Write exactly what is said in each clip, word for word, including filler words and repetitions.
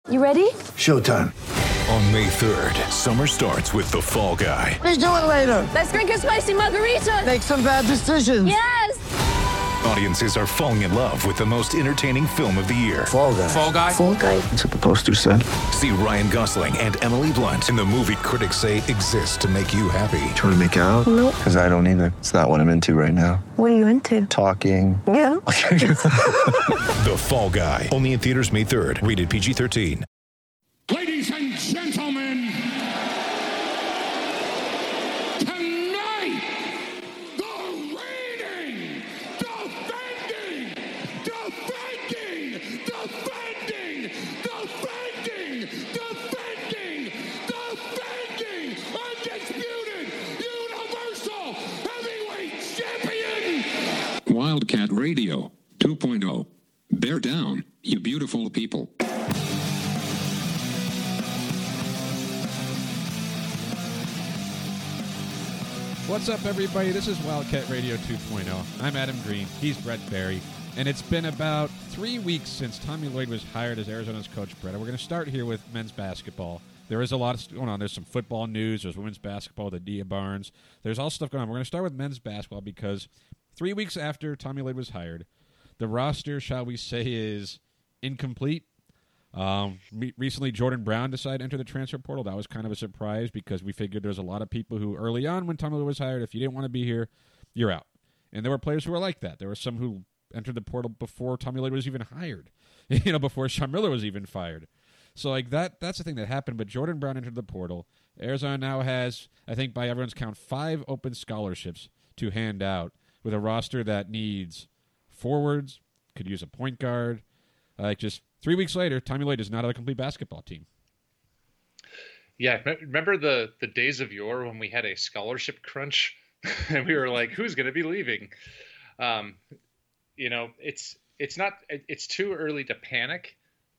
You ready? Showtime. On May third, summer starts with The Fall Guy. Let's do it later. Let's drink a spicy margarita. Make some bad decisions. Yes. Audiences are falling in love with the most entertaining film of the year. Fall Guy. Fall Guy? Fall Guy. That's what the poster said. See Ryan Gosling and Emily Blunt in the movie critics say exists to make you happy. Trying to make it out? Nope. Because I don't either. It's not what I'm into right now. What are you into? Talking. Yeah. The Fall Guy. Only in theaters May third. Rated P G thirteen. Ladies and gentlemen, tonight, the reigning, defending, defending, defending, defending, defending, defending, undisputed, universal heavyweight champion, Wildcat Radio two point oh. Bear down, you beautiful people. What's up, everybody? This is Wildcat Radio two point oh. I'm Adam Green. He's Brett Barry. And it's been about three weeks since Tommy Lloyd was hired as Arizona's coach, Brett. And we're going to start here with men's basketball. There is a lot going on. There's some football news. There's women's basketball, the Dia Barnes. There's all stuff going on. We're going to start with men's basketball because three weeks after Tommy Lloyd was hired, the roster, shall we say, is incomplete. Um, re- recently, Jordan Brown decided to enter the transfer portal. That was kind of a surprise because we figured there's a lot of people who, early on when Tommy Lloyd was hired, if you didn't want to be here, you're out. And there were players who were like that. There were some who entered the portal before Tommy Lloyd was even hired, you know, before Sean Miller was even fired. So, like, that that's the thing that happened. But Jordan Brown entered the portal. Arizona now has, I think by everyone's count, five open scholarships to hand out with a roster that needs forwards, could use a point guard, like just... Three weeks later, Tommy Lloyd is not a complete basketball team. Yeah, remember the, the days of yore when we had a scholarship crunch and we were like, who's going to be leaving? Um, you know, it's it's not it's too early to panic,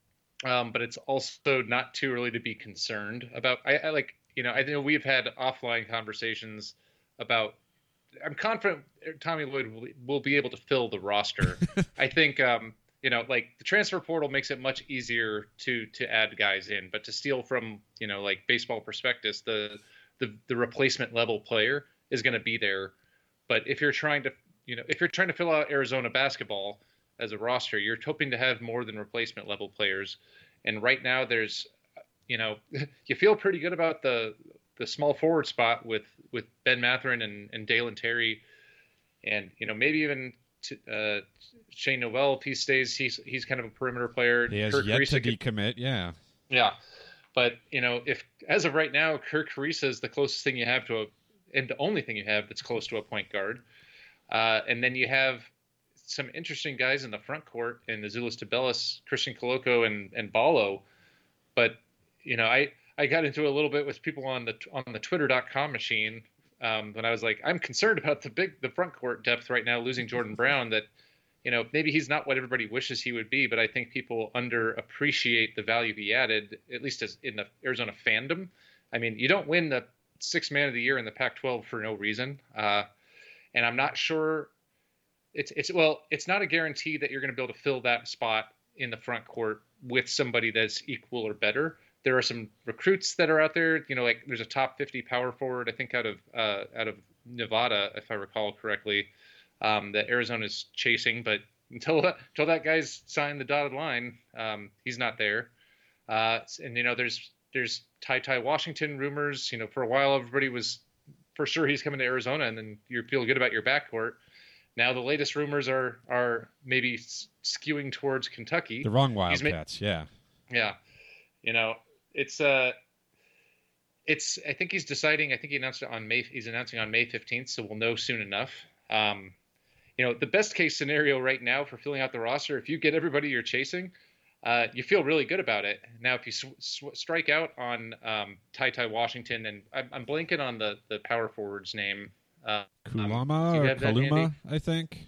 um, but it's also not too early to be concerned about. I, I like you know I know we've had offline conversations about. I'm confident Tommy Lloyd will, will be able to fill the roster. I think. Um, You know, like the transfer portal makes it much easier to to add guys in, but to steal from, you know, like Baseball Prospectus, the the, the replacement level player is going to be there. But if you're trying to, you know, if you're trying to fill out Arizona basketball as a roster, you're hoping to have more than replacement level players. And right now there's, you know, you feel pretty good about the the small forward spot with, with Ben Mathurin and, and Dalen Terry and, you know, maybe even To, uh, Shane Noel, if he stays, he's he's kind of a perimeter player. He has Kirk yet Carissa to decommit, yeah. Yeah, but you know, if as of right now, Kirk Carissa is the closest thing you have to a, and the only thing you have that's close to a point guard, uh, and then you have some interesting guys in the front court in Azuolas Tubelis, Christian Coloco, and and Ballo, but you know, I I got into a little bit with people on the on the Twitter dot com machine. Um, when I was like, I'm concerned about the big, the front court depth right now, losing Jordan Brown, that, you know, maybe he's not what everybody wishes he would be, but I think people underappreciate the value he added, at least as in the Arizona fandom. I mean, you don't win the sixth man of the year in the Pac twelve for no reason. Uh, and I'm not sure it's, it's, well, it's not a guarantee that you're going to be able to fill that spot in the front court with somebody that's equal or better. There are some recruits that are out there, you know, like there's a top fifty power forward, I think out of uh, out of Nevada, if I recall correctly, um, that Arizona's chasing. But until that, until that guy's signed the dotted line, um, he's not there. Uh, and, you know, there's there's Ty Ty Washington rumors. You know, for a while, everybody was for sure he's coming to Arizona, and then you feel good about your backcourt. Now the latest rumors are are maybe skewing towards Kentucky. The wrong Wildcats, ma- yeah. Yeah. You know, It's uh, it's. I think he's deciding. I think he announced it on May. He's announcing on May fifteenth, so we'll know soon enough. Um, you know, the best case scenario right now for filling out the roster, if you get everybody you're chasing, uh, you feel really good about it. Now, if you sw- sw- strike out on um, Ty Ty Washington, and I'm, I'm blanking on the, the power forward's name. Uh, Kulama um, or Kaluma, I think.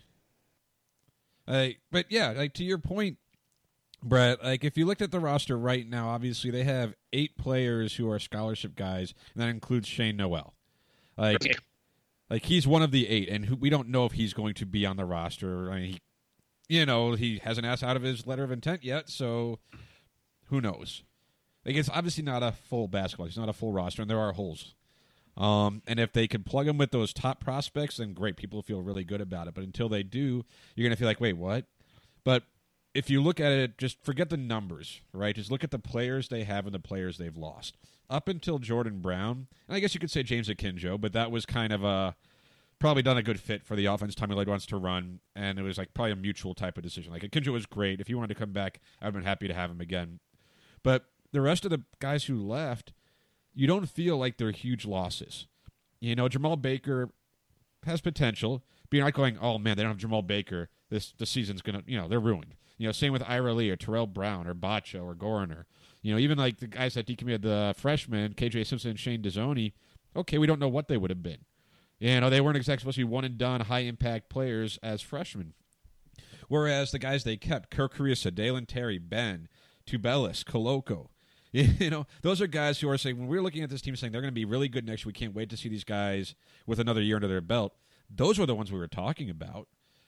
Uh, but yeah, like to your point, Brett, like if you looked at the roster right now, obviously they have eight players who are scholarship guys, and that includes Shane Noel. Like, right. like he's one of the eight, and who, we don't know if he's going to be on the roster. I mean, he, you know, he hasn't asked out of his letter of intent yet, so who knows? Like, it's obviously not a full basketball. It's not a full roster, and there are holes. Um, and if they could plug them with those top prospects, then great. People feel really good about it. But until they do, you're going to feel like, wait, what? But if you look at it, just forget the numbers, right? Just look at the players they have and the players they've lost. Up until Jordan Brown, and I guess you could say James Akinjo, but that was kind of a probably done a good fit for the offense Tommy Lloyd wants to run, and it was like probably a mutual type of decision. Like, Akinjo was great. If he wanted to come back, I'd have been happy to have him again. But the rest of the guys who left, you don't feel like they're huge losses. You know, Jamal Baker has potential, but you're not going, oh, man, they don't have Jamal Baker. This the season's going to, you know, they're ruined. You know, same with Ira Lee or Terrell Brown or Bacho or Gorner. You know, even like the guys that decommitted, the freshmen, K J Simpson and Shane Dezzoni, okay, we don't know what they would have been. You know, they weren't exactly supposed to be one-and-done, high-impact players as freshmen. Whereas the guys they kept, Kirk Carissa, Dalen Terry, Ben, Tubelis, Koloko, you know, those are guys who are saying, when we're looking at this team saying they're going to be really good next year, we can't wait to see these guys with another year under their belt. Those were the ones we were talking about.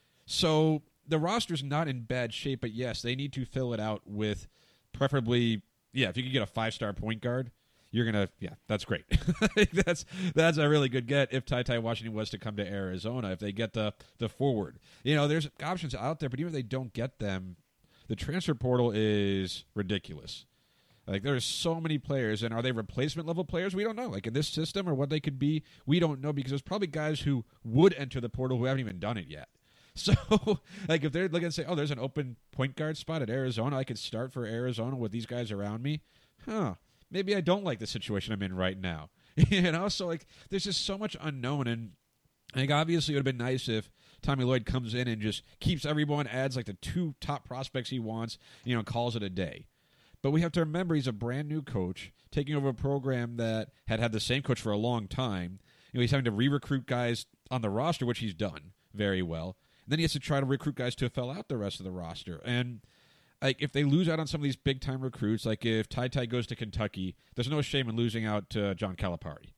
So the roster's not in bad shape, but yes, they need to fill it out with preferably, yeah, if you could get a five-star point guard, you're going to, yeah, that's great. that's that's a really good get if Ty Ty Washington was to come to Arizona, if they get the, the forward. You know, there's options out there, but even if they don't get them, the transfer portal is ridiculous. Like, there's so many players, and are they replacement-level players? We don't know. Like, in this system or what they could be, we don't know, because there's probably guys who would enter the portal who haven't even done it yet. So, like, if they're looking and say, oh, there's an open point guard spot at Arizona, I could start for Arizona with these guys around me. Huh. Maybe I don't like the situation I'm in right now. You know? So, like, there's just so much unknown, and I think obviously it would have been nice if Tommy Lloyd comes in and just keeps everyone, adds, like, the two top prospects he wants, you know, calls it a day. But we have to remember he's a brand new coach taking over a program that had had the same coach for a long time. You know, he's having to re-recruit guys on the roster, which he's done very well. And then he has to try to recruit guys to fill out the rest of the roster. And like, if they lose out on some of these big-time recruits, like if Ty Ty goes to Kentucky, there's no shame in losing out to John Calipari.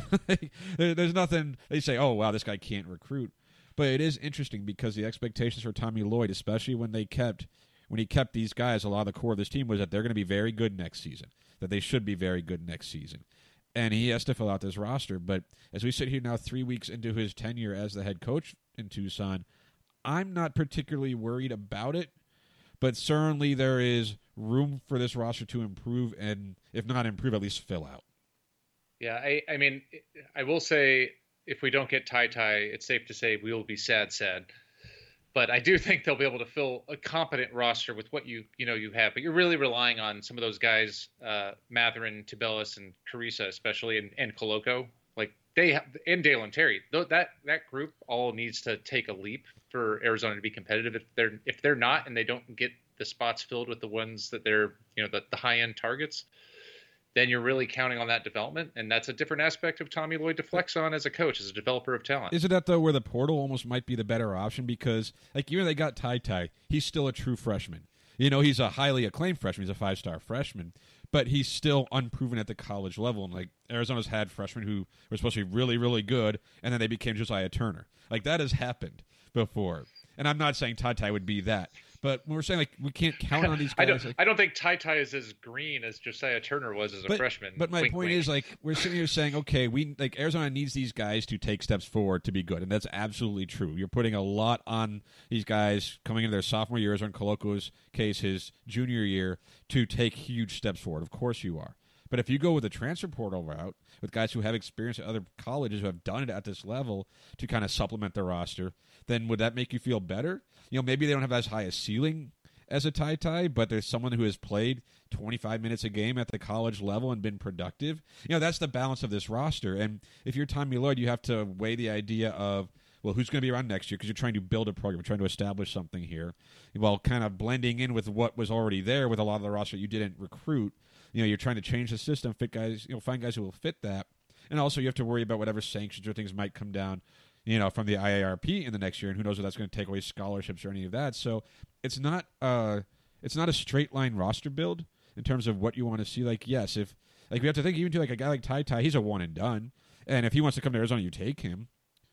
there, there's nothing, they say, oh, wow, this guy can't recruit. But it is interesting because the expectations for Tommy Lloyd, especially when they kept when he kept these guys, a lot of the core of this team was that they're going to be very good next season, that they should be very good next season. And he has to fill out this roster. But as we sit here now three weeks into his tenure as the head coach in Tucson, I'm not particularly worried about it, but certainly there is room for this roster to improve, and if not improve, at least fill out. Yeah, I, I mean, I will say if we don't get Ty Ty, it's safe to say we will be sad, sad. But I do think they'll be able to fill a competent roster with what you you know you have. But you're really relying on some of those guys, uh, Matherin, Tubelis, and Carissa especially, and, and Koloko. Like they have, and Dalen Terry. That that group all needs to take a leap for Arizona to be competitive. If they're if they're not, and they don't get the spots filled with the ones that they're you know the, the high end targets, then you're really counting on that development, and that's a different aspect of Tommy Lloyd to flex on as a coach, as a developer of talent. Isn't that, though, where the portal almost might be the better option? Because, like, even they got Ty Ty, he's still a true freshman. You know, he's a highly acclaimed freshman. He's a five-star freshman, but he's still unproven at the college level. And, like, Arizona's had freshmen who were supposed to be really, really good, and then they became Josiah Turner. Like, that has happened before. And I'm not saying Ty Ty would be that. But when we're saying, like, we can't count on these guys. I don't, like, I don't think Ty Ty is as green as Josiah Turner was as a but, freshman. But my wink, point wink. is, like, we're sitting here saying, okay, we like Arizona needs these guys to take steps forward to be good, and that's absolutely true. You're putting a lot on these guys coming into their sophomore years, or in Koloko's case, his junior year, to take huge steps forward. Of course you are. But if you go with the transfer portal route, with guys who have experience at other colleges who have done it at this level to kind of supplement their roster, then would that make you feel better? You know, maybe they don't have as high a ceiling as a Ty Ty, but there's someone who has played twenty-five minutes a game at the college level and been productive. You know, that's the balance of this roster. And if you're Tommy Lloyd, you have to weigh the idea of, well, who's going to be around next year? Because you're trying to build a program, you're trying to establish something here, while kind of blending in with what was already there with a lot of the roster you didn't recruit. You know, you're trying to change the system, fit guys, you know, find guys who will fit that. And also you have to worry about whatever sanctions or things might come down, you know, from the I A R P in the next year, and who knows if that's going to take away scholarships or any of that. So it's not uh it's not a straight line roster build in terms of what you want to see. Like, yes, if like we have to think even to like a guy like Ty Ty, he's a one and done, and if he wants to come to Arizona, you take him.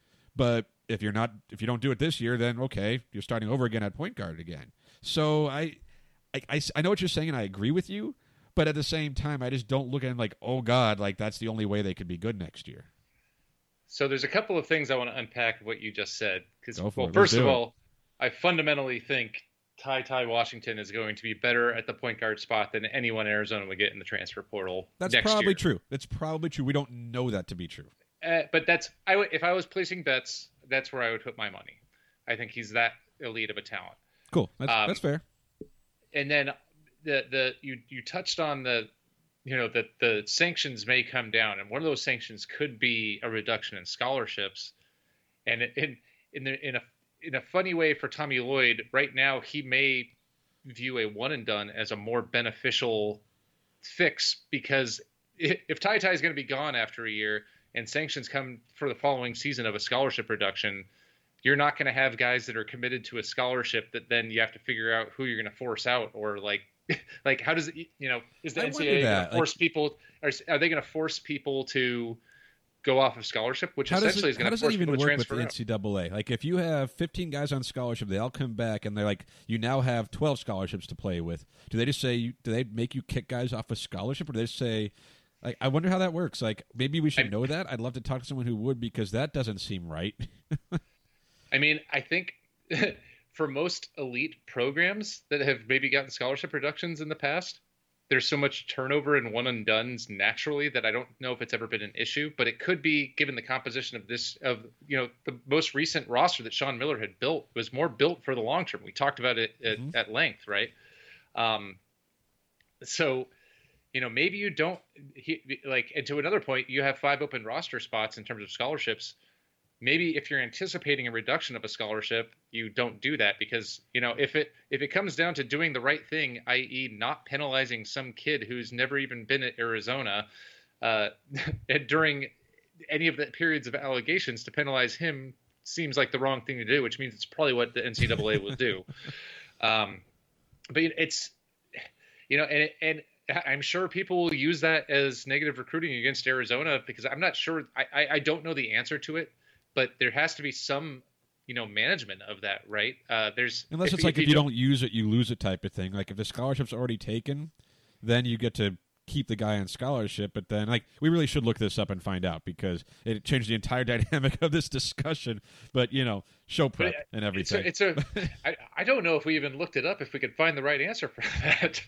But if you're not, if you don't do it this year, then okay, you're starting over again at point guard again. So I, I, I, I know what you're saying, and I agree with you. But at the same time, I just don't look at him like, oh, God, like that's the only way they could be good next year. So there's a couple of things I want to unpack what you just said. Because, Go for well, it. first Let's of do it. all, I fundamentally think Ty Ty Washington is going to be better at the point guard spot than anyone Arizona would get in the transfer portal. That's next probably year. true. That's probably true. We don't know that to be true. Uh, but that's I w- if I was placing bets, that's where I would put my money. I think he's that elite of a talent. Cool. That's, Um, that's fair. And then the the you you touched on the you know that the sanctions may come down, and one of those sanctions could be a reduction in scholarships. And in in the, in a in a funny way for Tommy Lloyd, right now he may view a one and done as a more beneficial fix, because if Ty Ty is going to be gone after a year and sanctions come for the following season of a scholarship reduction, you're not going to have guys that are committed to a scholarship that then you have to figure out who you're going to force out, or like, like how does it, you know, is the I N C wonder double A going that, to force like- people, are, are they going to force people to go off of scholarship, which How does essentially it, is how going to does it force even people to work with transfer the out? N C double A? Like, if you have fifteen guys on scholarship, they all come back, and they're like, you now have twelve scholarships to play with. Do they just say, do they make you kick guys off a scholarship, or do they just say, like, I wonder how that works. Like, maybe we should I- know that. I'd love to talk to someone who would, because that doesn't seem right. I mean, I think for most elite programs that have maybe gotten scholarship reductions in the past, there's so much turnover and one and dones naturally that I don't know if it's ever been an issue, but it could be, given the composition of this, of, you know, the most recent roster that Sean Miller had built was more built for the long term. We talked about it at, Mhm. at length, right? Um, so, you know, maybe you don't he, like, and to another point, you have five open roster spots in terms of scholarships. Maybe if you're anticipating a reduction of a scholarship, you don't do that, because, you know, if it if it comes down to doing the right thing, that is not penalizing some kid who's never even been at Arizona uh, during any of the periods of allegations, to penalize him seems like the wrong thing to do, which means it's probably what the N C double A will do. Um, but it's, you know, and and I'm sure people will use that as negative recruiting against Arizona, because I'm not sure. I, I, I don't know the answer to it. But there has to be some, you know, management of that, right? Uh, there's Unless it's like if you don't use it, you lose it type of thing. Like if the scholarship's already taken, then you get to keep the guy on scholarship. But then, like, we really should look this up and find out, because it changed the entire dynamic of this discussion. But, you know, show prep But and everything. It's a, it's a I, I don't know if we even looked it up, if we could find the right answer for that.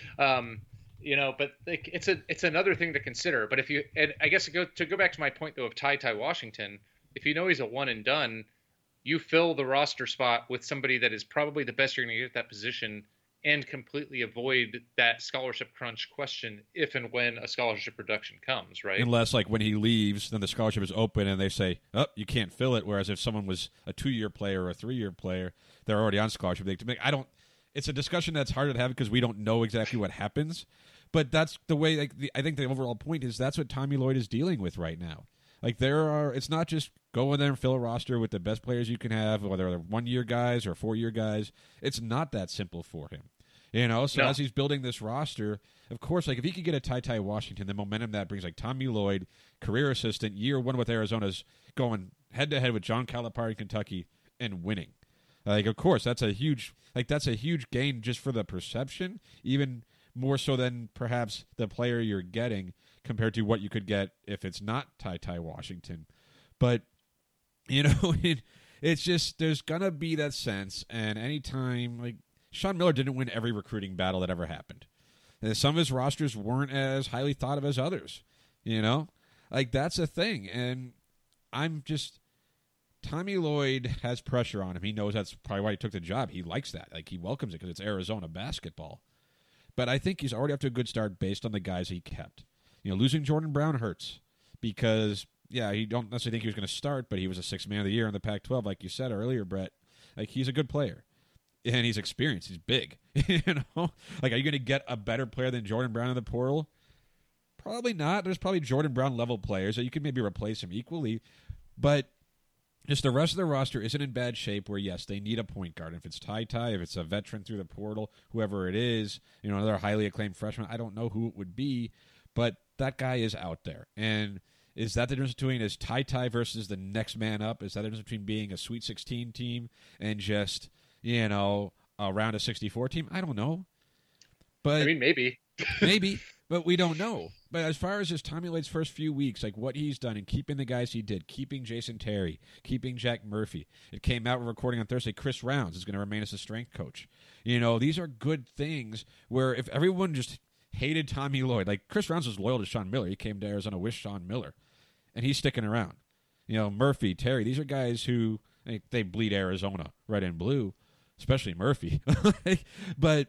Um, you know, but like, it's a it's another thing to consider. But if you, and I guess to go to go back to my point though of Ty Ty Washington, if you know he's a one and done, you fill the roster spot with somebody that is probably the best you're going to get at that position, and completely avoid that scholarship crunch question if and when a scholarship reduction comes, right? Unless, like, when he leaves, then the scholarship is open and they say, oh, you can't fill it. Whereas if someone was a two-year player or a three-year player, they're already on scholarship. They make, I don't. It's a discussion that's hard to have because we don't know exactly what happens. But that's the way. Like, the, I think the overall point is that's what Tommy Lloyd is dealing with right now. Like, there are, it's not just go in there and fill a roster with the best players you can have, whether they're one-year guys or four-year guys. It's not that simple for him. You know, so No. as he's building this roster, of course, like, if he could get a Ty Ty Washington, the momentum that brings, like Tommy Lloyd, career assistant, year one with Arizona's going head-to-head with John Calipari in Kentucky and winning. Like, of course, that's a huge, like, that's a huge gain just for the perception, even more so than perhaps the player you're getting compared to what you could get if it's not Ty Ty Washington. But, you know, it, it's just, there's going to be that sense, and anytime, like, Sean Miller didn't win every recruiting battle that ever happened. And some of his rosters weren't as highly thought of as others, you know? Like, that's a thing, and I'm just, Tommy Lloyd has pressure on him. He knows that's probably why he took the job. He likes that. Like, he welcomes it because it's Arizona basketball. But I think he's already off to a good start based on the guys he kept. You know, losing Jordan Brown hurts because, yeah, you don't necessarily think he was going to start, but he was a sixth man of the year in the Pac twelve, like you said earlier, Brett. Like, he's a good player. And he's experienced. He's big. You know? Like, are you going to get a better player than Jordan Brown in the portal? Probably not. There's probably Jordan Brown level players that you could maybe replace him equally. But just the rest of the roster isn't in bad shape where, yes, they need a point guard. If it's Ty Ty, if it's a veteran through the portal, whoever it is, you know, another highly acclaimed freshman, I don't know who it would be, but that guy is out there. And is that the difference between is Ty Ty versus the next man up? Is that the difference between being a Sweet sixteen team and just, you know, a round of sixty-four team? I don't know. But I mean, maybe. maybe, but we don't know. But as far as just Tommy Lloyd's first few weeks, like what he's done in keeping the guys he did, keeping Jason Terry, keeping Jack Murphy. It came out, we're recording on Thursday, Chris Rounds is going to remain as a strength coach. You know, these are good things where if everyone just hated Tommy Lloyd, like Chris Rounds was loyal to Sean Miller. He came to Arizona with Sean Miller, and he's sticking around. You know, Murphy, Terry, these are guys who, they, they bleed Arizona red and blue, especially Murphy. But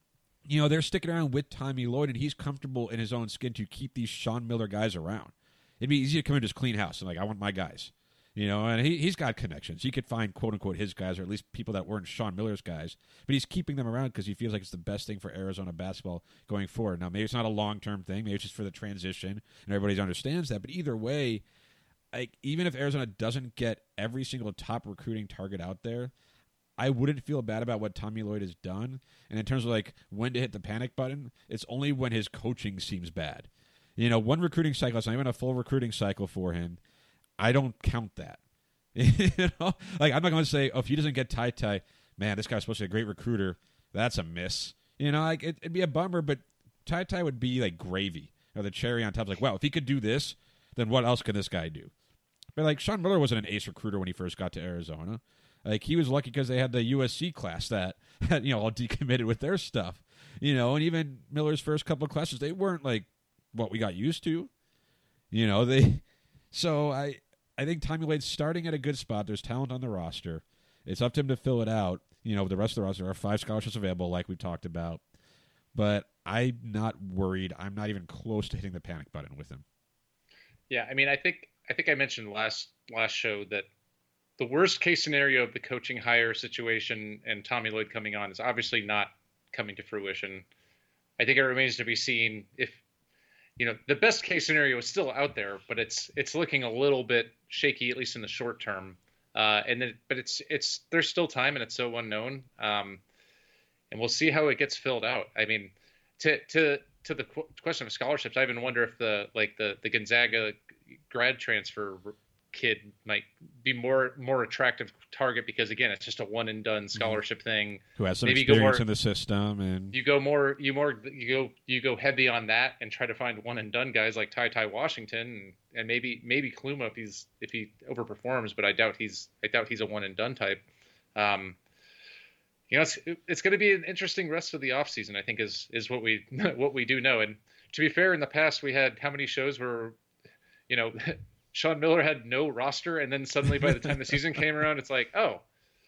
you know, they're sticking around with Tommy Lloyd, and he's comfortable in his own skin to keep these Sean Miller guys around. It'd be easy to come into his clean house and, like, I want my guys. You know, and he, he's got connections. He could find, quote-unquote, his guys, or at least people that weren't Sean Miller's guys. But he's keeping them around because he feels like it's the best thing for Arizona basketball going forward. Now, maybe it's not a long-term thing. Maybe it's just for the transition, and everybody understands that. But either way, like, even if Arizona doesn't get every single top recruiting target out there, I wouldn't feel bad about what Tommy Lloyd has done. And in terms of, like, when to hit the panic button, it's only when his coaching seems bad. You know, one recruiting cycle, it's not even a full recruiting cycle for him. I don't count that. You know? Like, I'm not going to say, oh, if he doesn't get Ty Ty, man, this guy's supposed to be a great recruiter. That's a miss. You know, like, it, it'd be a bummer, but Ty Ty would be, like, gravy. Or the cherry on top. Like, wow, if he could do this, then what else can this guy do? But, like, Sean Miller wasn't an ace recruiter when he first got to Arizona. Like, he was lucky because they had the U S C class that, had, you know, all decommitted with their stuff. You know, and even Miller's first couple of classes, they weren't, like, what we got used to. You know, they... So, I I think Tommy Lloyd's starting at a good spot. There's talent on the roster. It's up to him to fill it out. You know, the rest of the roster, there are five scholarships available, like we talked about. But I'm not worried. I'm not even close to hitting the panic button with him. Yeah, I mean, I think I think I mentioned last last show that the worst case scenario of the coaching hire situation and Tommy Lloyd coming on is obviously not coming to fruition. I think it remains to be seen if, you know, the best case scenario is still out there, but it's it's looking a little bit shaky, at least in the short term. Uh, and then, but it's it's there's still time, and it's so unknown. Um, and we'll see how it gets filled out. I mean, to to to the qu- question of scholarships, I even wonder if the like the the Gonzaga grad transfer kid might be more more attractive target because, again, it's just a one and done scholarship mm-hmm. thing. Who has some Maybe experience more, in the system, and you go more you more you go you go heavy on that and try to find one and done guys like Ty Ty Washington and, and maybe maybe Kluma if he's if he overperforms, but I doubt he's I doubt he's a one and done type. Um, you know, it's it's going to be an interesting rest of the offseason, I think, is is what we what we do know. And to be fair, in the past we had how many shows where, you know, Sean Miller had no roster, and then suddenly by the time the season came around, it's like, oh,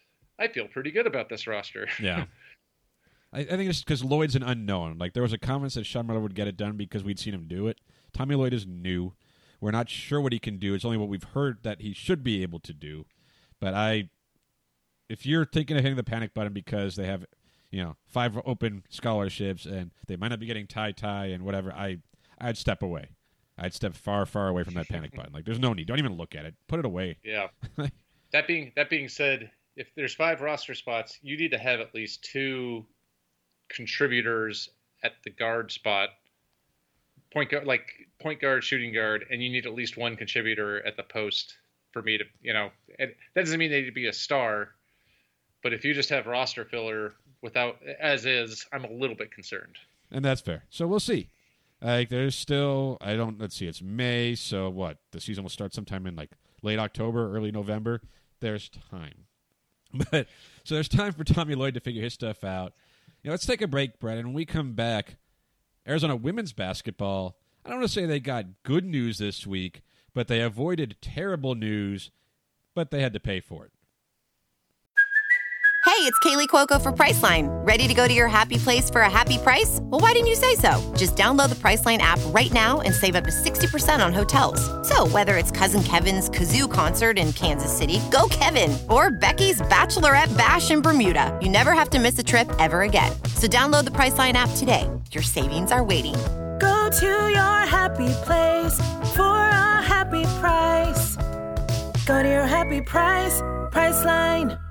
I feel pretty good about this roster. Yeah. I, I think it's because Lloyd's an unknown. Like, there was a comment that Sean Miller would get it done because we'd seen him do it. Tommy Lloyd is new. We're not sure what he can do. It's only what we've heard that he should be able to do. But I, if you're thinking of hitting the panic button because they have, you know, five open scholarships and they might not be getting Ty Ty and whatever, I, I'd step away. I'd step far, far away from that panic button. Like, there's no need. Don't even look at it. Put it away. Yeah. that being that being said, if there's five roster spots, you need to have at least two contributors at the guard spot, point guard, like point guard, shooting guard, and you need at least one contributor at the post for me to, you know, and that doesn't mean they need to be a star, but if you just have roster filler without, as is, I'm a little bit concerned. And that's fair. So we'll see. Like, there's still, I don't, let's see, it's May, so what? The season will start sometime in, like, late October, early November. There's time. But, so there's time for Tommy Lloyd to figure his stuff out. You know, let's take a break, Brett, and when we come back, Arizona women's basketball, I don't want to say they got good news this week, but they avoided terrible news, but they had to pay for it. Hey, it's Kaylee Cuoco for Priceline. Ready to go to your happy place for a happy price? Well, why didn't you say so? Just download the Priceline app right now and save up to sixty percent on hotels. So whether it's Cousin Kevin's Kazoo Concert in Kansas City, go Kevin, or Becky's Bachelorette Bash in Bermuda, you never have to miss a trip ever again. So download the Priceline app today. Your savings are waiting. Go to your happy place for a happy price. Go to your happy price, Priceline.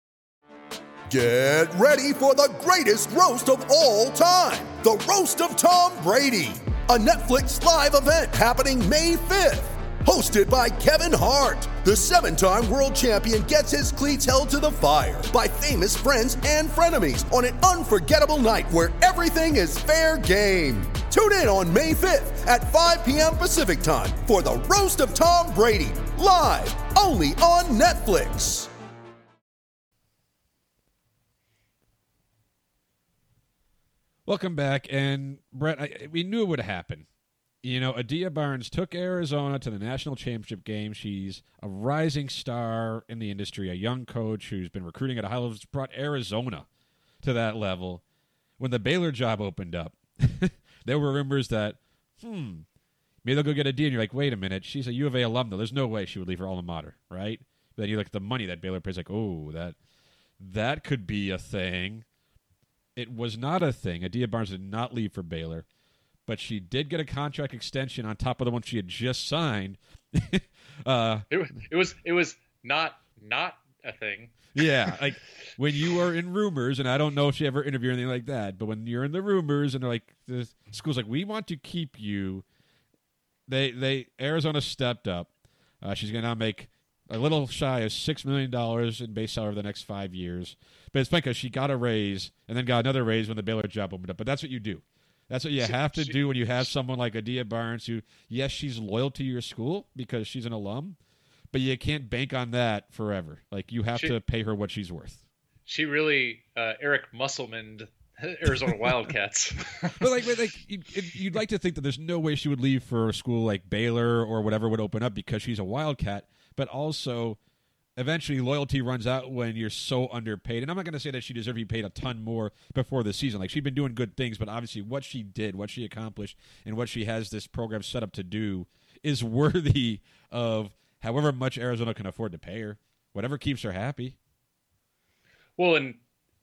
Get ready for the greatest roast of all time, the Roast of Tom Brady, a Netflix live event happening May fifth. Hosted by Kevin Hart, the seven-time world champion gets his cleats held to the fire by famous friends and frenemies on an unforgettable night where everything is fair game. Tune in on May fifth at five p.m. Pacific time for the Roast of Tom Brady, live only on Netflix. Welcome back, and Brett, I, we knew it would happen. You know, Adia Barnes took Arizona to the national championship game. She's a rising star in the industry, a young coach who's been recruiting at a high level, brought Arizona to that level. When the Baylor job opened up, there were rumors that, hmm, maybe they'll go get Adia, and you're like, wait a minute, she's a U of A alumna. There's no way she would leave her alma mater, right? But then you look at the money that Baylor pays, like, oh, that that could be a thing. It was not a thing. Adia Barnes did not leave for Baylor. But she did get a contract extension on top of the one she had just signed. uh, it, was, it was it was not not a thing. Yeah, like when you are in rumors, and I don't know if she ever interviewed or anything like that, but when you're in the rumors and they're like, the school's like, we want to keep you, they they Arizona stepped up. Uh, she's going to now make a little shy of six million dollars in base salary over the next five years. But it's funny because she got a raise and then got another raise when the Baylor job opened up. But that's what you do. That's what you she, have to she, do when you have someone like Adia Barnes who, yes, she's loyal to your school because she's an alum, but you can't bank on that forever. Like, you have she, to pay her what she's worth. She really uh, Eric Musselman'd Arizona Wildcats. But like, but like you'd, you'd like to think that there's no way she would leave for a school like Baylor or whatever would open up because she's a Wildcat, but also eventually loyalty runs out when you're so underpaid. And I'm not going to say that she deserved to be paid a ton more before the season. Like, she'd been doing good things, but obviously what she did, what she accomplished, and what she has this program set up to do is worthy of however much Arizona can afford to pay her. Whatever keeps her happy. Well, and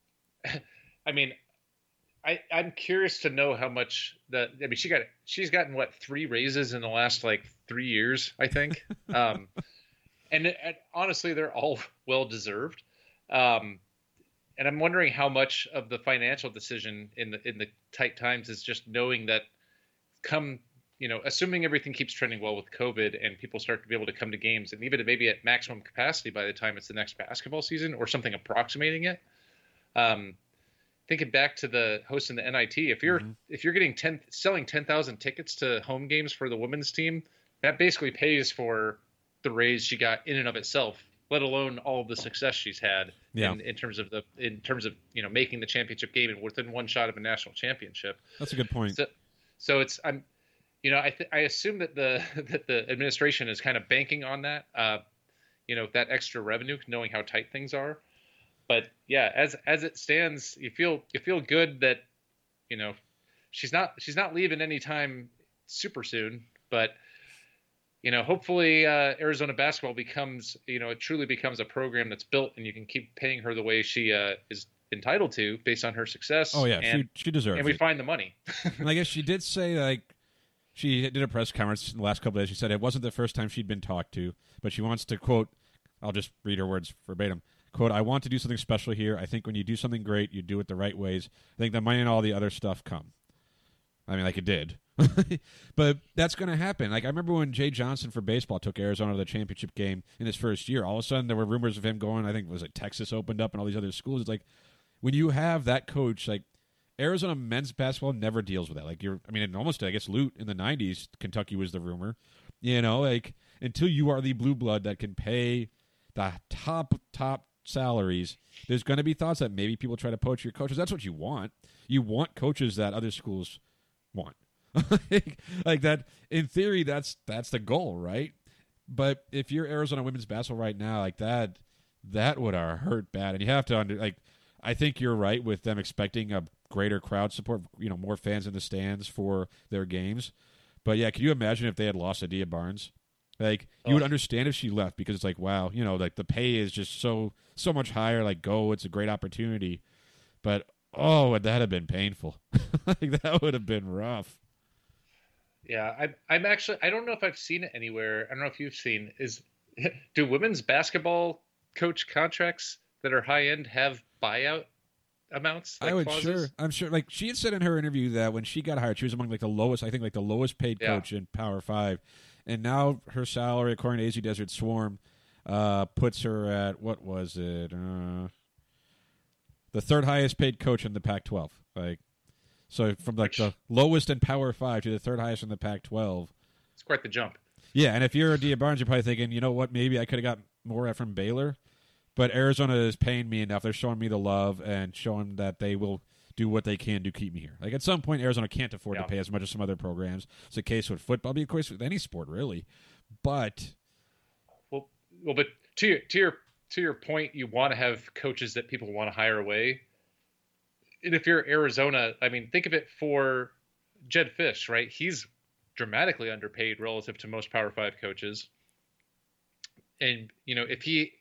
I mean, I, I'm curious to know how much that, I mean, she got, she's gotten what, three raises in the last like three years, I think. um, And, and honestly, they're all well-deserved. Um, and I'm wondering how much of the financial decision in the in the tight times is just knowing that come, you know, assuming everything keeps trending well with COVID and people start to be able to come to games and even maybe at maximum capacity by the time it's the next basketball season or something approximating it. Um, thinking back to the hosting the N I T, if you're mm-hmm. if you're getting ten selling ten thousand tickets to home games for the women's team, that basically pays for the raise she got in and of itself, let alone all of the success she's had yeah. in, in terms of the in terms of you know making the championship game and within one shot of a national championship. That's a good point. So, so it's I'm, you know, I th- I assume that the that the administration is kind of banking on that, uh, you know, that extra revenue, knowing how tight things are. But yeah, as as it stands, you feel you feel good that, you know, she's not she's not leaving anytime super soon, but. You know, hopefully uh, Arizona basketball becomes, you know, it truly becomes a program that's built and you can keep paying her the way she uh, is entitled to based on her success. Oh, yeah, and, she, she deserves it. And we find the money. And I guess she did say, like, she did a press conference in the last couple of days. She said it wasn't the first time she'd been talked to, but she wants to, quote, I'll just read her words verbatim, quote, I want to do something special here. I think when you do something great, you do it the right ways. I think the money and all the other stuff come. I mean, like it did. But that's going to happen. Like, I remember when Jay Johnson for baseball took Arizona to the championship game in his first year. All of a sudden, there were rumors of him going, I think, was it Texas opened up and all these other schools. It's like, when you have that coach, like, Arizona men's basketball never deals with that. Like, you're, I mean, and almost, I guess, Lute in the nineties, Kentucky was the rumor. You know, like, until you are the blue blood that can pay the top, top salaries, there's going to be thoughts that maybe people try to poach your coaches. That's what you want. You want coaches that other schools want. Like that, in theory, that's that's the goal, right? But if you're Arizona women's basketball right now, like that, that would have hurt bad. And you have to under like, I think you're right with them expecting a greater crowd support, you know, more fans in the stands for their games. But yeah, can you imagine if they had lost Adia Barnes? Like, you would understand if she left because it's like, wow, you know, like the pay is just so so much higher. Like, go, it's a great opportunity. But oh, would that have been painful? Like, that would have been rough. Yeah, I, I'm actually, I don't know if I've seen it anywhere. I don't know if you've seen, is, do women's basketball coach contracts that are high end have buyout amounts? Like I would clauses? sure, I'm sure, like she had said in her interview that when she got hired, she was among like the lowest, I think like the lowest paid Yeah. coach in Power Five. and now her salary, according to A Z Desert Swarm, uh, puts her at, what was it? Uh, the third highest paid coach in the Pac twelve. Like, so from like the lowest in Power Five to the third highest in the Pac twelve. It's quite the jump. Yeah, and if you're Adia Barnes, you're probably thinking, you know what, maybe I could have got more from Baylor, but Arizona is paying me enough. They're showing me the love and showing that they will do what they can to keep me here. Like, at some point, Arizona can't afford yeah. to pay as much as some other programs. It's the case with football, be of course with any sport, really. But well, well, but to your to your to your point, you want to have coaches that people want to hire away. And if you're Arizona, I mean, think of it for Jed Fish, right? He's dramatically underpaid relative to most Power Five coaches. And, you know, if he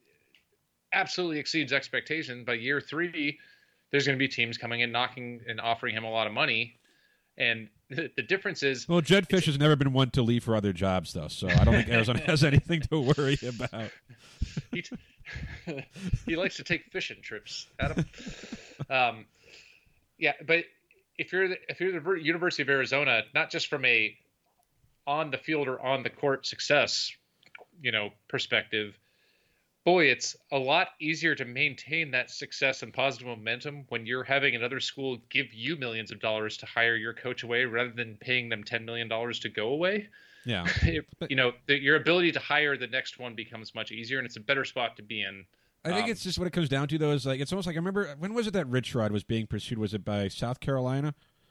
absolutely exceeds expectation by year three, there's going to be teams coming in, knocking and offering him a lot of money. And the, the difference is... Well, Jed Fish has never been one to leave for other jobs, though, so I don't think Arizona has anything to worry about. he, t- he likes to take fishing trips, Adam. Um, yeah, but if you're the, if you're the University of Arizona, not just from a on the field or on the court success, you know, perspective, boy, it's a lot easier to maintain that success and positive momentum when you're having another school give you millions of dollars to hire your coach away rather than paying them ten million dollars to go away. Yeah, it, you know, the, your ability to hire the next one becomes much easier, and it's a better spot to be in. I think um, it's just what it comes down to, though, is like, it's almost like, I remember, when was it that Rich Rod was being pursued? Was it by South Carolina?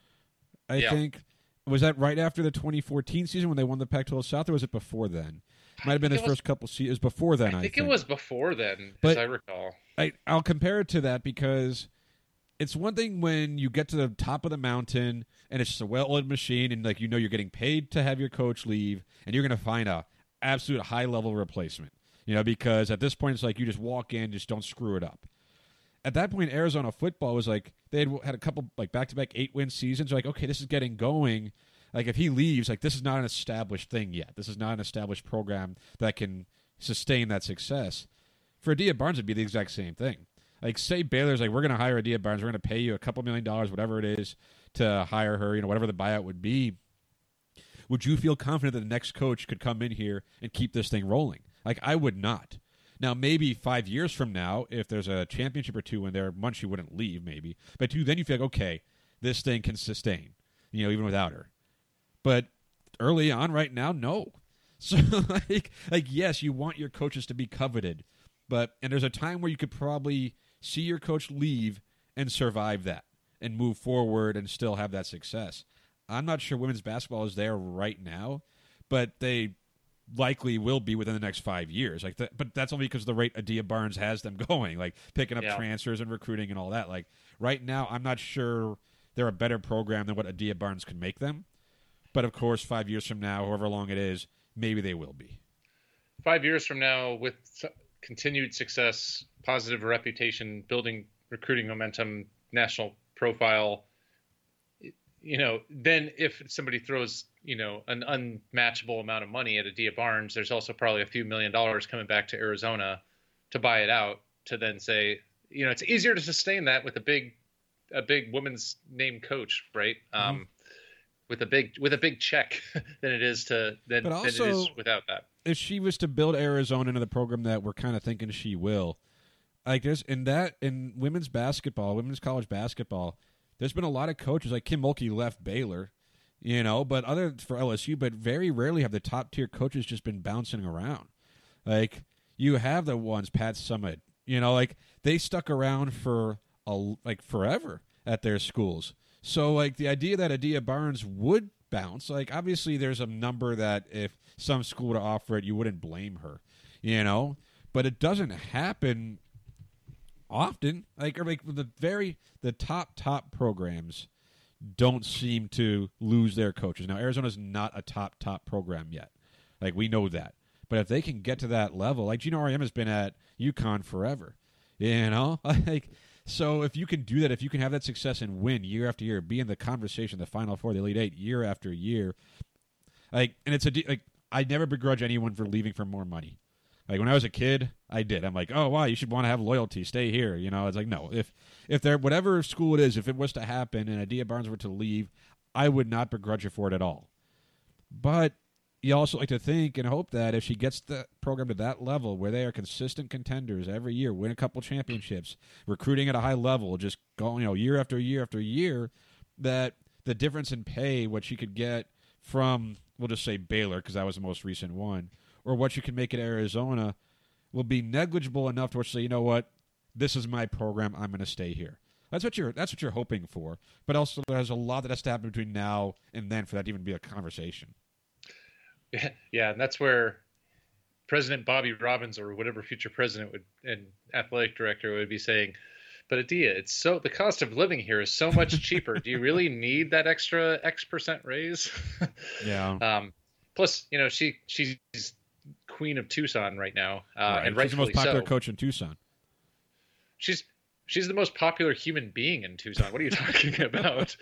I yeah. think. Was that right after the twenty fourteen season when they won the Pac twelve South, or was it before then? Might have been his was, first couple seasons. It was before then, I, I think. think. it was before then, but as I recall. I, I'll compare it to that because it's one thing when you get to the top of the mountain and it's just a well-oiled machine and, like, you know you're getting paid to have your coach leave and you're going to find a absolute high-level replacement. You know, because at this point, it's like you just walk in, just don't screw it up. At that point, Arizona football was like, they had had a couple, like, back-to-back eight-win seasons. They're like, okay, this is getting going. Like, if he leaves, like, this is not an established thing yet. This is not an established program that can sustain that success. For Adia Barnes, it'd be the exact same thing. Like, say Baylor's like, we're going to hire Adia Barnes. We're going to pay you a couple million dollars, whatever it is, to hire her, you know, whatever the buyout would be. Would you feel confident that the next coach could come in here and keep this thing rolling? Like, I would not. Now, maybe five years from now, if there's a championship or two in there, Munchie wouldn't leave, maybe. But two, then you feel like, okay, this thing can sustain, you know, even without her. But early on right now, no. So, like, like, yes, you want your coaches to be coveted. But, and there's a time where you could probably see your coach leave and survive that and move forward and still have that success. I'm not sure women's basketball is there right now, but they likely will be within the next five years. Like, that, but that's only because of the rate Adia Barnes has them going, like picking up yeah. transfers and recruiting and all that. Like, right now, I'm not sure they're a better program than what Adia Barnes could make them. But of course, five years from now, however long it is, maybe they will be. Five years from now, with continued success, positive reputation, building recruiting momentum, national profile, you know, then if somebody throws, you know, an unmatchable amount of money at Adia Barnes, there's also probably a few million dollars coming back to Arizona to buy it out, to then say, you know, it's easier to sustain that with a big, a big women's name coach, right? Mm-hmm. Um, with a big, with a big check than it is to, than, but also, than it is without that. If she was to build Arizona into the program that we're kind of thinking she will, I guess in that, in women's basketball, women's college basketball, there's been a lot of coaches, like Kim Mulkey left Baylor, you know, but other for L S U, but very rarely have the top tier coaches just been bouncing around. Like, you have the ones, Pat Summit, you know, like they stuck around for a, like forever at their schools. So, like, the idea that Adia Barnes would bounce, like, obviously there's a number that if some school would offer it, you wouldn't blame her, you know, but it doesn't happen often. Like, or like the very the top top programs don't seem to lose their coaches. Now, Arizona's not a top top program yet, like, we know that. But if they can get to that level, like Gino R E M has been at UConn forever, you know, like, so if you can do that, if you can have that success and win year after year, be in the conversation, the Final Four, the Elite Eight, year after year, like, and it's a like I never begrudge anyone for leaving for more money. Like, when I was a kid, I did. I'm like, oh, wow, you should want to have loyalty. Stay here. You know, it's like, no. If if there, whatever school it is, if it was to happen and Adia Barnes were to leave, I would not begrudge her for it at all. But you also like to think and hope that if she gets the program to that level where they are consistent contenders every year, win a couple championships, recruiting at a high level, just going, you know, year after year after year, that the difference in pay, what she could get from, we'll just say Baylor, because that was the most recent one, or what you can make at Arizona, will be negligible enough to which say, you know what, this is my program, I'm going to stay here. That's what you're. That's what you're hoping for. But also, there's a lot that has to happen between now and then for that to even be a conversation. Yeah, yeah, and that's where President Bobby Robbins or whatever future president would and athletic director would be saying, "But Adia, it's so the cost of living here is so much cheaper. Do you really need that extra X percent raise?" Yeah. Um, plus, you know, she she's queen of Tucson right now, uh, right. and she's the most popular so. coach in Tucson. She's she's the most popular human being in Tucson. What are you talking about?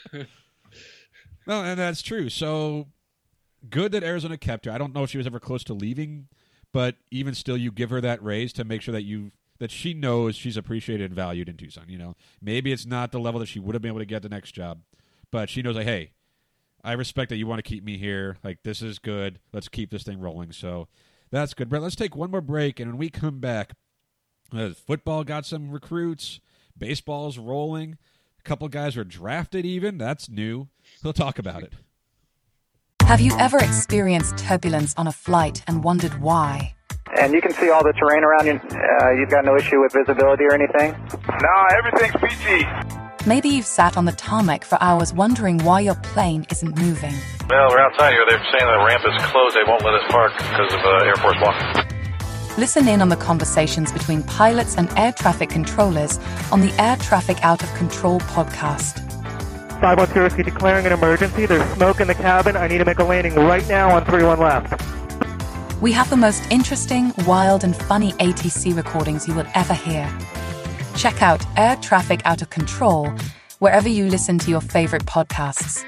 Well, and that's true. So good that Arizona kept her. I don't know if she was ever close to leaving, but even still, you give her that raise to make sure that you that she knows she's appreciated and valued in Tucson. You know, maybe it's not the level that she would have been able to get the next job, but she knows, like, hey, I respect that you want to keep me here. Like, this is good. Let's keep this thing rolling. So that's good. Brett, let's take one more break, and when we come back, uh, football got some recruits. Baseball's rolling. A couple guys were drafted even. That's new. We'll talk about it. Have you ever experienced turbulence on a flight and wondered why? And you can see all the terrain around you. Uh, you've got no issue with visibility or anything? No, everything's peachy. Maybe you've sat on the tarmac for hours wondering why your plane isn't moving. Well, we're outside here. They're saying the ramp is closed. They won't let us park because of uh, Air Force One. Listen in on the conversations between pilots and air traffic controllers on the Air Traffic Out of Control podcast. five one zero, declaring an emergency. There's smoke in the cabin. I need to make a landing right now on three one left. We have the most interesting, wild, and funny A T C recordings you will ever hear. Check out Air Traffic Out of Control wherever you listen to your favorite podcasts.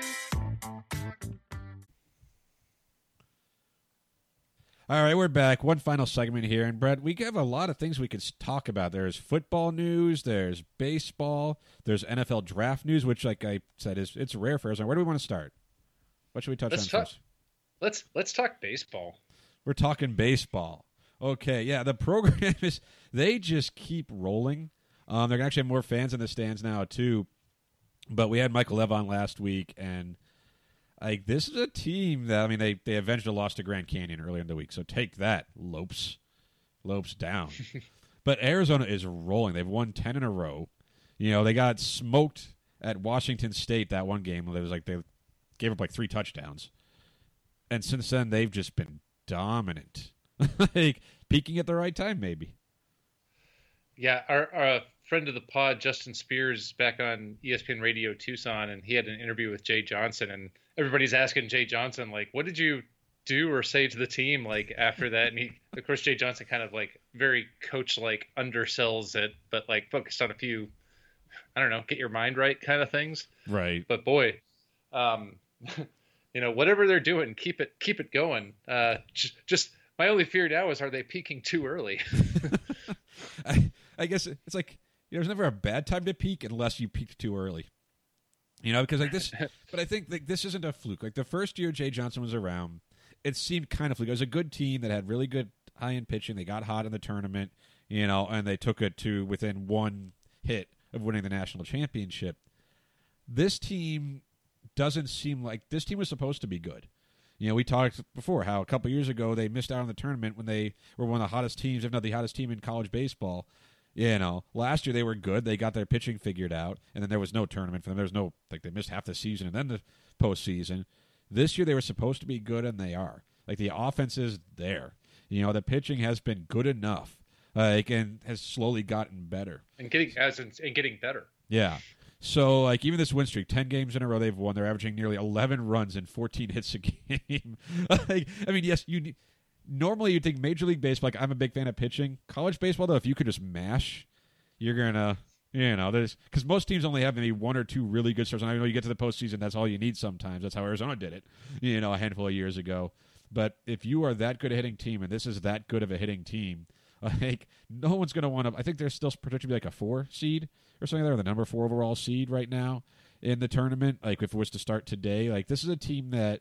All right, we're back. One final segment here. And, Brett, we have a lot of things we could talk about. There's football news. There's baseball. There's N F L draft news, which, like I said, is it's rare for us. Where do we want to start? What should we touch let's on talk, first? Let's, let's talk baseball. We're talking baseball. Okay, yeah, the program is – they just keep rolling. Um, they're actually have more fans in the stands now, too. But we had Michael Lev on last week, and like this is a team that, I mean, they, they eventually lost to Grand Canyon earlier in the week. So take that, Lopes. Lopes down. But Arizona is rolling. They've won ten in a row. You know, they got smoked at Washington State that one game. It was like they gave up like three touchdowns. And since then, they've just been dominant. Like peaking at the right time, maybe. Yeah, our, our friend of the pod, Justin Spears, back on E S P N Radio Tucson, and he had an interview with Jay Johnson, and everybody's asking Jay Johnson, like, what did you do or say to the team, like, after that? And he, of course, Jay Johnson kind of, like, very coach-like undersells it, but, like, focused on a few, I don't know, get your mind right kind of things. Right. But, boy, um, you know, whatever they're doing, keep it keep it going. Uh, just, just my only fear now is, are they peaking too early? I, I guess it's like, you know, there's never a bad time to peak unless you peaked too early. You know, because like this, but I think like this isn't a fluke. Like the first year Jay Johnson was around, it seemed kind of fluke. It was a good team that had really good high-end pitching. They got hot in the tournament, you know, and they took it to within one hit of winning the national championship. This team doesn't seem like, this team was supposed to be good. You know, we talked before how a couple years ago they missed out on the tournament when they were one of the hottest teams, if not the hottest team in college baseball. You know, last year they were good. They got their pitching figured out, and then there was no tournament for them. There was no, like, they missed half the season and then the postseason. This year they were supposed to be good, and they are. Like, the offense is there. You know, the pitching has been good enough, like, and has slowly gotten better. And getting as in, and getting better. Yeah. So, like, even this win streak, ten games in a row they've won. They're averaging nearly eleven runs and fourteen hits a game. Like, I mean, yes, you normally you'd think Major League Baseball, like, I'm a big fan of pitching. College baseball, though, if you could just mash, you're going to, you know, there's, because most teams only have maybe one or two really good stars. And I know you get to the postseason, that's all you need sometimes. That's how Arizona did it, you know, a handful of years ago. But if you are that good a hitting team, and this is that good of a hitting team, like, no one's going to want to, I think they're still projected to be like a four seed or something like that, or the number four overall seed right now in the tournament. Like, if it was to start today, like, this is a team that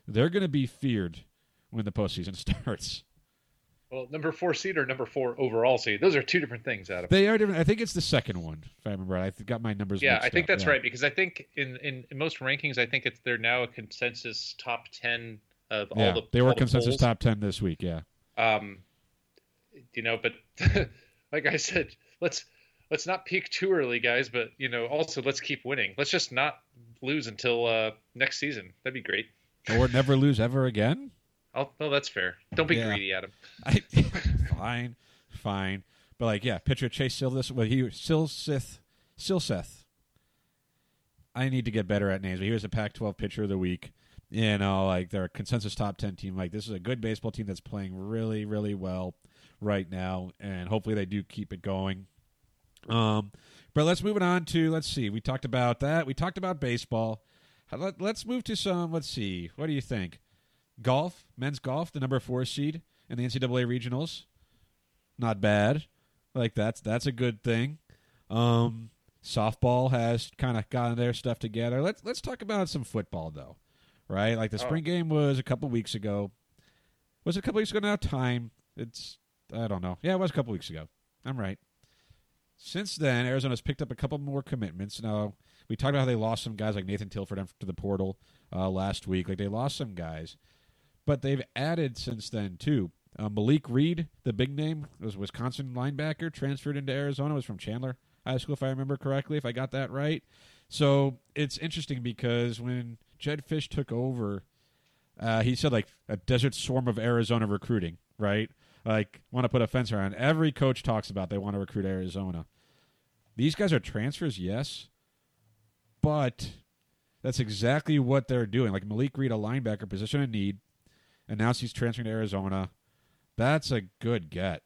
they're going to be feared when the postseason starts. Well, number four seed or number four overall seed? Those are two different things, Adam. They are different. I think it's the second one, if I remember right. I got my numbers Yeah, mixed I think up. that's yeah. right, because I think in, in, in most rankings, I think it's they're now a consensus top ten of Yeah, all the they all were the consensus polls. top ten this week, yeah. Um, you know, but like I said, let's let's not peak too early, guys. But you know, also let's keep winning. Let's just not lose until uh, next season. That'd be great. Or never lose ever again? Oh, well, that's fair. Don't be Yeah. greedy, Adam. I, fine, fine. But, like, yeah, pitcher Chase Silseth, well, he, Silseth, Silseth. I need to get better at names, but he was a Pac twelve pitcher of the week. You know, like, they're a consensus top ten team. Like, this is a good baseball team that's playing really, really well right now, and hopefully they do keep it going. Um, but let's move it on to, let's see, we talked about that. We talked about baseball. Let, let's move to some, let's see, what do you think? Golf, men's golf, the number four seed in the N C double A regionals. Not bad. Like, that's that's a good thing. Um, softball has kind of gotten their stuff together. Let's let's talk about some football, though, right? Like, the spring Oh. game was a couple weeks ago. Was it a couple weeks ago now? Time. It's, I don't know. Yeah, it was a couple weeks ago. I'm right. Since then, Arizona's picked up a couple more commitments. Now, we talked about how they lost some guys like Nathan Tilford to the portal uh, last week. Like, they lost some guys. But they've added since then, too. Uh, Malik Reed, the big name, was a Wisconsin linebacker, transferred into Arizona, was from Chandler High School, if I remember correctly, if I got that right. So it's interesting because when Jed Fish took over, uh, he said, like, a desert swarm of Arizona recruiting, right? Like, want to put a fence around. Every coach talks about they want to recruit Arizona. These guys are transfers, yes, but that's exactly what they're doing. Like, Malik Reed, a linebacker, position of need, announced he's transferring to Arizona. That's a good get.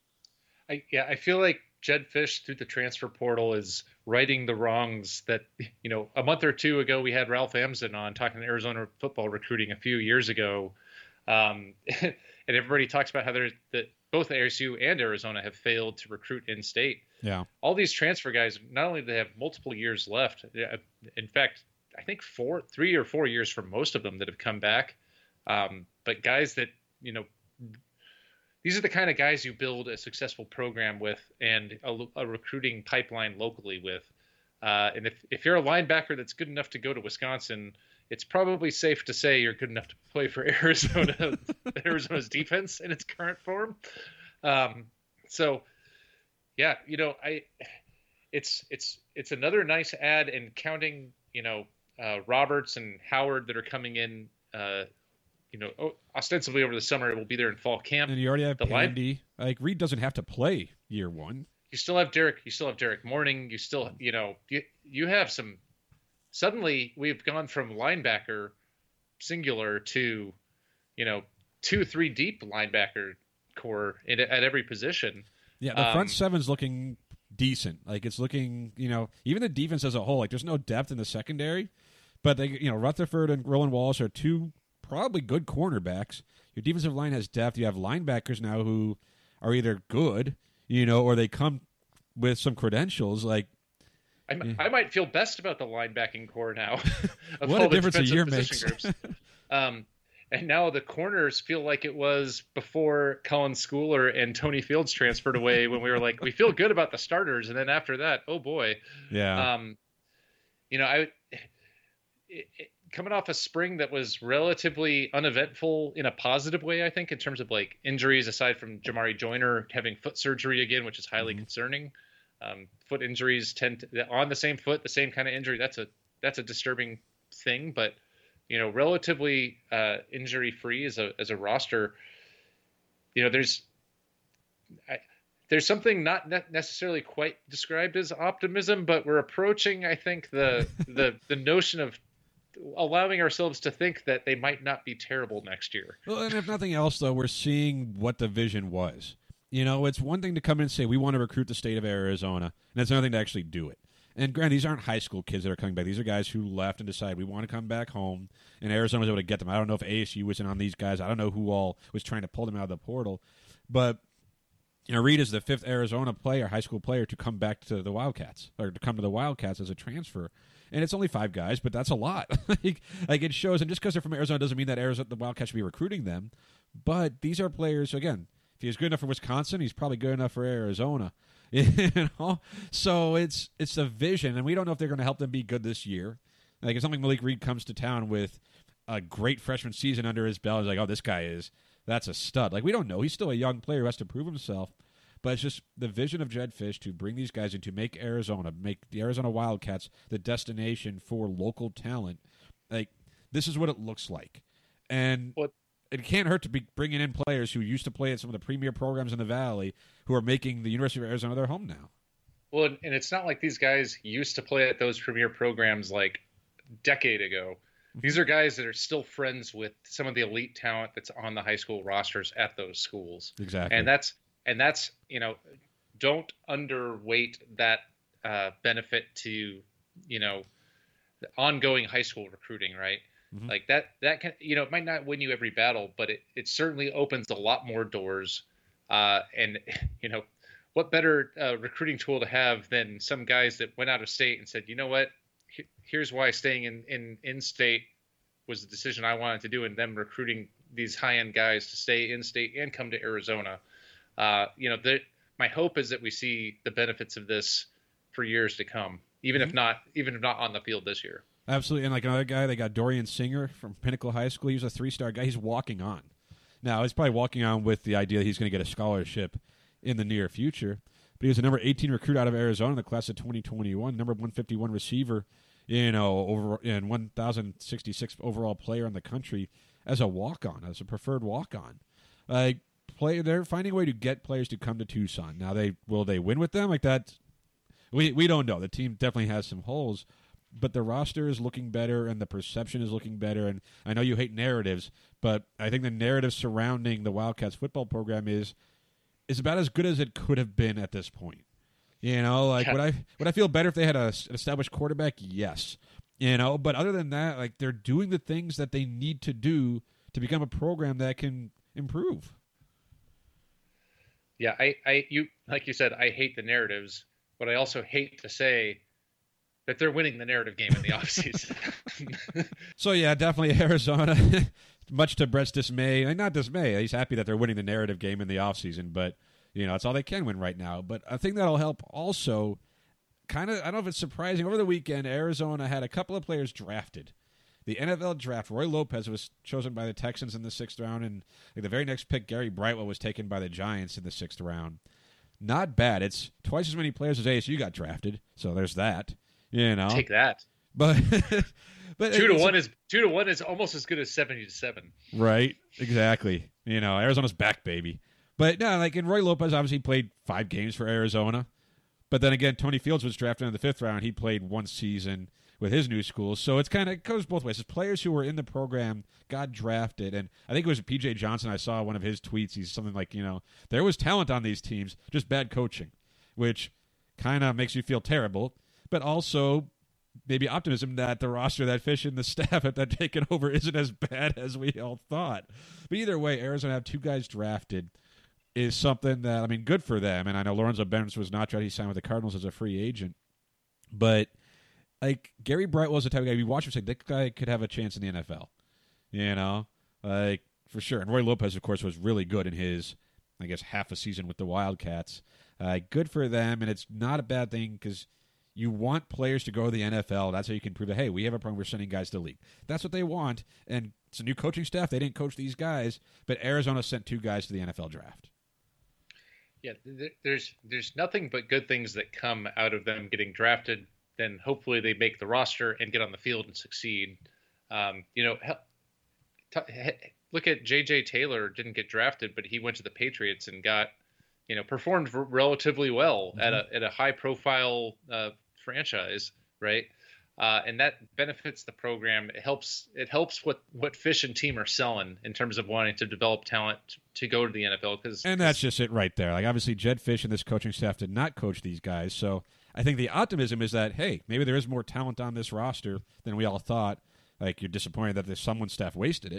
I, yeah, I feel like Jed Fish through the transfer portal is righting the wrongs that, you know, a month or two ago we had Ralph Amson on talking Arizona football recruiting a few years ago. Um, and everybody talks about how there's that both A S U and Arizona have failed to recruit in-state. Yeah. All these transfer guys, not only do they have multiple years left, in fact, I think four, three or four years for most of them that have come back. Um, but guys that, you know, these are the kind of guys you build a successful program with and a, a recruiting pipeline locally with. Uh, and if, if you're a linebacker that's good enough to go to Wisconsin, it's probably safe to say you're good enough to play for Arizona, Arizona's defense in its current form. Um, so, yeah, you know, I, it's it's it's another nice ad, and counting, you know, uh, Roberts and Howard that are coming in. Uh, You know, ostensibly over the summer, it will be there in fall camp. And you already have the line. Pandy. Like, Reed doesn't have to play year one. You still have Derek. You still have Derek Morning. You still, you know, you, you have some. Suddenly, we've gone from linebacker singular to, you know, two, three deep linebacker core in, at every position. Yeah, the front Um, seven's looking decent. Like, it's looking, you know, even the defense as a whole. Like, there's no depth in the secondary, but they, you know, Rutherford and Roland Wallace are two probably good cornerbacks. Your defensive line has depth. You have linebackers now who are either good, you know, or they come with some credentials. Like, I, yeah. I might feel best about the linebacking core now. Of What all a the difference a defensive year position makes. groups. um, and now the corners feel like it was before Colin Schooler and Tony Fields transferred away, when we were like, we feel good about the starters, and then after that, oh boy. Yeah. Um, you know, I it, it, coming off a spring that was relatively uneventful in a positive way, I think, in terms of like injuries, aside from Jamari Joyner having foot surgery again, which is highly mm-hmm. concerning. Um, foot injuries tend to, on the same foot, the same kind of injury. That's a that's a disturbing thing, but you know, relatively uh, injury free as a as a roster. You know, there's I, there's something not ne- necessarily quite described as optimism, but we're approaching, I think, the the the notion of allowing ourselves to think that they might not be terrible next year. Well, and if nothing else, though, we're seeing what the vision was. You know, it's one thing to come in and say, we want to recruit the state of Arizona, and it's another thing to actually do it. And granted, these aren't high school kids that are coming back. These are guys who left and decided we want to come back home, and Arizona was able to get them. I don't know if A S U was in on these guys. I don't know who all was trying to pull them out of the portal. But, you know, Reed is the fifth Arizona player, high school player, to come back to the Wildcats, or to come to the Wildcats as a transfer. And it's only five guys, but that's a lot. like, like it shows, and just because they're from Arizona doesn't mean that Arizona, the Wildcats should be recruiting them. But these are players, again, if he's good enough for Wisconsin, he's probably good enough for Arizona. You know? So it's it's a vision, and we don't know if they're going to help them be good this year. Like if something Malik Reed comes to town with a great freshman season under his belt, it's like, oh, this guy is, that's a stud. Like we don't know. He's still a young player who has to prove himself. But it's just the vision of Jedd Fisch to bring these guys in, to make Arizona, make the Arizona Wildcats the destination for local talent. Like, this is what it looks like. And what? It can't hurt to be bringing in players who used to play at some of the premier programs in the Valley who are making the University of Arizona their home now. Well, and it's not like these guys used to play at those premier programs like a decade ago. These are guys that are still friends with some of the elite talent that's on the high school rosters at those schools. Exactly. And that's, and that's, you know, don't underweight that uh, benefit to, you know, the ongoing high school recruiting, right? Mm-hmm. Like that, that can, you know, it might not win you every battle, but it, it certainly opens a lot more doors. Uh, and, you know, what better uh, recruiting tool to have than some guys that went out of state and said, you know what, here's why staying in, in, in state was the decision I wanted to do, and them recruiting these high-end guys to stay in state and come to Arizona. Uh, you know, my hope is that we see the benefits of this for years to come, even mm-hmm. if not, even if not on the field this year. Absolutely. And like another guy, they got Dorian Singer from Pinnacle High School. He's a three-star guy. He's walking on. Now, he's probably walking on with the idea that he's going to get a scholarship in the near future. But he was the number eighteen recruit out of Arizona in the class of twenty twenty-one, number one fifty-one receiver, you know, over and one thousand sixty-six overall player in the country as a walk-on, as a preferred walk-on. Uh, play, they're finding a way to get players to come to Tucson. Now, they will they win with them like that? We we don't know. The team definitely has some holes, but the roster is looking better and the perception is looking better. And I know you hate narratives, but I think the narrative surrounding the Wildcats football program is is about as good as it could have been at this point. You know, like, would I would I feel better if they had a, an established quarterback? Yes. You know, but other than that, like, they're doing the things that they need to do to become a program that can improve. Yeah, I, I you like you said, I hate the narratives, but I also hate to say that they're winning the narrative game in the offseason. So, yeah, definitely Arizona, much to Brett's dismay. Like, not dismay, he's happy that they're winning the narrative game in the offseason, but, you know, it's all they can win right now. But I think that'll help also kind of, I don't know if it's surprising, over the weekend, Arizona had a couple of players drafted. The N F L draft, Roy Lopez was chosen by the Texans in the sixth round, and like, the very next pick, Gary Brightwell, was taken by the Giants in the sixth round. Not bad. It's twice as many players as A S U got drafted, so there's that. You know, take that. But but two to one is two to one is almost as good as seventy to seven. Right, exactly. You know, Arizona's back, baby. But no, like, and Roy Lopez obviously played five games for Arizona. But then again, Tony Fields was drafted in the fifth round. He played one season with his new school. So it's kind of, it goes both ways. As players who were in the program got drafted, and I think it was P J Johnson. I saw one of his tweets. He's something like, you know, there was talent on these teams, just bad coaching, which kind of makes you feel terrible. But also maybe optimism that the roster that Fisch and the staff have that taken over isn't as bad as we all thought. But either way, Arizona have two guys drafted is something that, I mean, good for them. And I know Lorenzo Benz was not drafted. He signed with the Cardinals as a free agent. But, like, Gary Brightwell's the type of guy you watch him say, this guy could have a chance in the N F L. You know? Like, for sure. And Roy Lopez, of course, was really good in his, I guess, half a season with the Wildcats. Uh, good for them, and it's not a bad thing because you want players to go to the N F L. That's how you can prove that, hey, we have a problem. We're sending guys to the league. That's what they want. And it's a new coaching staff. They didn't coach these guys, but Arizona sent two guys to the N F L draft. Yeah, there's there's nothing but good things that come out of them getting drafted. Then hopefully they make the roster and get on the field and succeed. Um, you know, t- look at J J Taylor. Didn't get drafted, but he went to the Patriots and got, you know, performed relatively well mm-hmm. at a at a high profile uh, franchise, right? Uh, and that benefits the program. It helps. It helps what, what Fisch and team are selling in terms of wanting to develop talent to, to go to the N F L. Cause, and that's just it right there. Like, obviously, Jedd Fisch and this coaching staff did not coach these guys. So I think the optimism is that, hey, maybe there is more talent on this roster than we all thought. Like, you're disappointed that there's someone staff wasted it.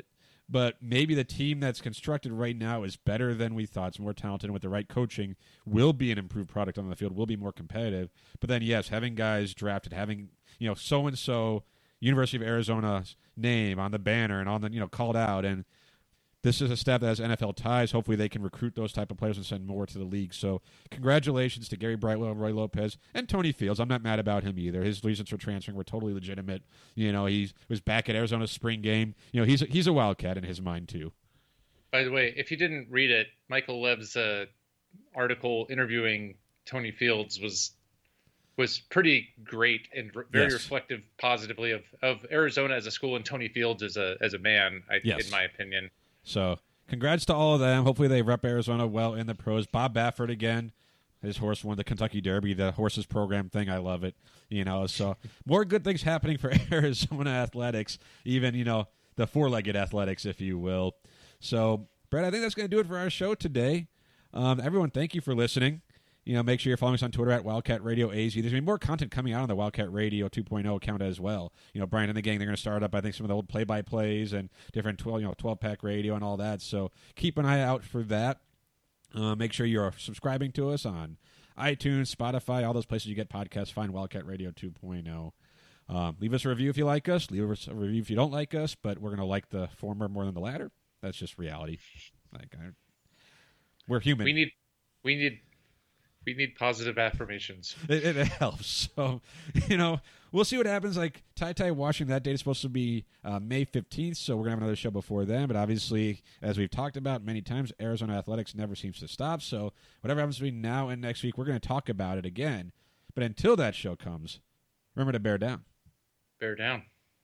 But maybe the team that's constructed right now is better than we thought. It's more talented, and with the right coaching, will be an improved product on the field, will be more competitive. But then, yes, having guys drafted, having, you know, so-and-so University of Arizona's name on the banner and on the, you know, called out, and this is a staff that has N F L ties. Hopefully they can recruit those type of players and send more to the league. So congratulations to Gary Brightwell, Roy Lopez, and Tony Fields. I'm not mad about him either. His reasons for transferring were totally legitimate. You know, he was back at Arizona's spring game. You know, he's a, he's a Wildcat in his mind too. By the way, if you didn't read it, Michael Lev's uh, article interviewing Tony Fields was was pretty great and re- very yes. reflective positively of, of Arizona as a school and Tony Fields as a as a man, I, yes. in my opinion. So congrats to all of them. Hopefully they rep Arizona well in the pros. Bob Baffert again. His horse won the Kentucky Derby, the horses program thing. I love it. You know, so more good things happening for Arizona athletics, even, you know, the four-legged athletics, if you will. So, Brett, I think that's going to do it for our show today. Um, everyone, thank you for listening. You know, make sure you're following us on Twitter at Wildcat Radio A Z. There's going to be more content coming out on the Wildcat Radio two point oh account as well. You know, Brian and the gang, they're going to start up, I think, some of the old play-by-plays and different twelve, you know, twelve-pack radio and all that. So keep an eye out for that. Uh, make sure you're subscribing to us on iTunes, Spotify, all those places you get podcasts. Find Wildcat Radio two point oh. Um, leave us a review if you like us. Leave us a review if you don't like us, but we're going to like the former more than the latter. That's just reality. Like, I, we're human. We need, we need, we need positive affirmations. It, it helps. So, you know, we'll see what happens. Like, Ty Ty Washington, that date is supposed to be uh, May fifteenth, so we're going to have another show before then. But obviously, as we've talked about many times, Arizona athletics never seems to stop. So whatever happens between now and next week, we're going to talk about it again. But until that show comes, remember to bear down. Bear down.